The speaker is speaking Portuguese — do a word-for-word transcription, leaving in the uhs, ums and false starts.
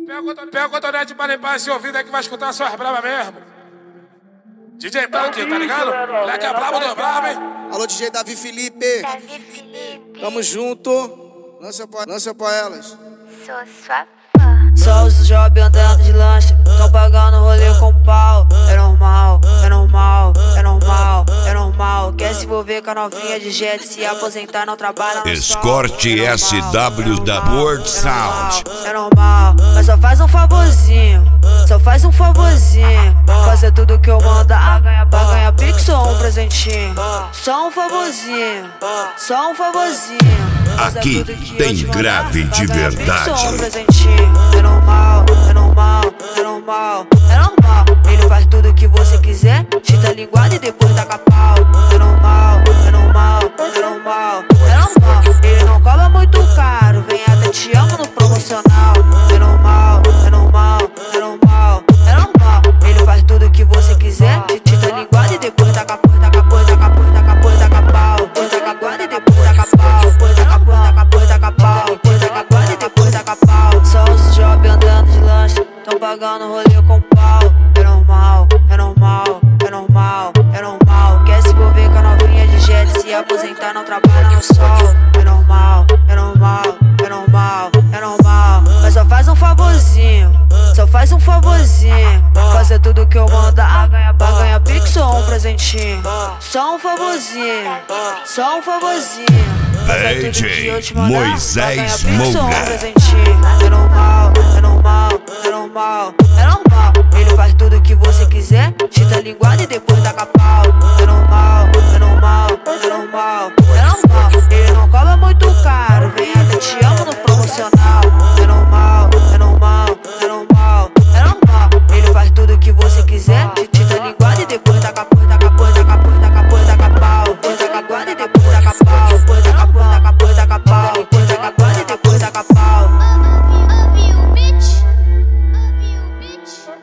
Pega o cotonete pra limpar esse ouvido aí que vai escutar suas brava mesmo. D J Black, tá ligado? Black é brabo do brabo, hein? Alô, D J Davi Felipe. Davi Felipe. Tamo junto. Lança pra, lança pra elas. Sou sua fã. Só os jovens andando de lancha, tão pagando rolê com pau. É normal, é normal, é normal, é normal. Quer se envolver com a novinha de jet, se aposentar, não trabalha no Escorte sol. S W da World Sound. É normal, mas só faz um favorzinho, só faz um favorzinho. Fazer tudo que eu mando, a ganhar, pra ganhar pix ou um presentinho. Só um favorzinho, só um favorzinho. Aqui tem grave de verdade. É normal, é normal, é normal, é normal. Ele faz tudo que você quiser, chita a linguada e depois taca pau. É normal, é normal, é normal, é normal. Ele não cobra muito caro, vem até te amo no promocional. É normal, é normal, é normal, é normal. Ele faz tudo que você quiser, chita a linguada e depois taca pau, taca pau, taca pau, taca pau, taca pau. Depois taca linguada e depois taca pau, depois taca pau, taca pau, taca pau, depois taca linguada e depois taca pau. Só os jovens andando de lancha, tão pagando rolê com pau. É normal, é normal, é normal, é normal. Quer se envolver com a novinha de jet, se aposentar, não trabalha no sol. É normal, é normal, é normal, é normal. Mas só faz um favorzinho, só faz um favorzinho. Fazer tudo que eu mando, a ganhar, pra ganhar pix ou um presentinho. Só um favorzinho, só um favorzinho. D J Moisés Moura. É normal,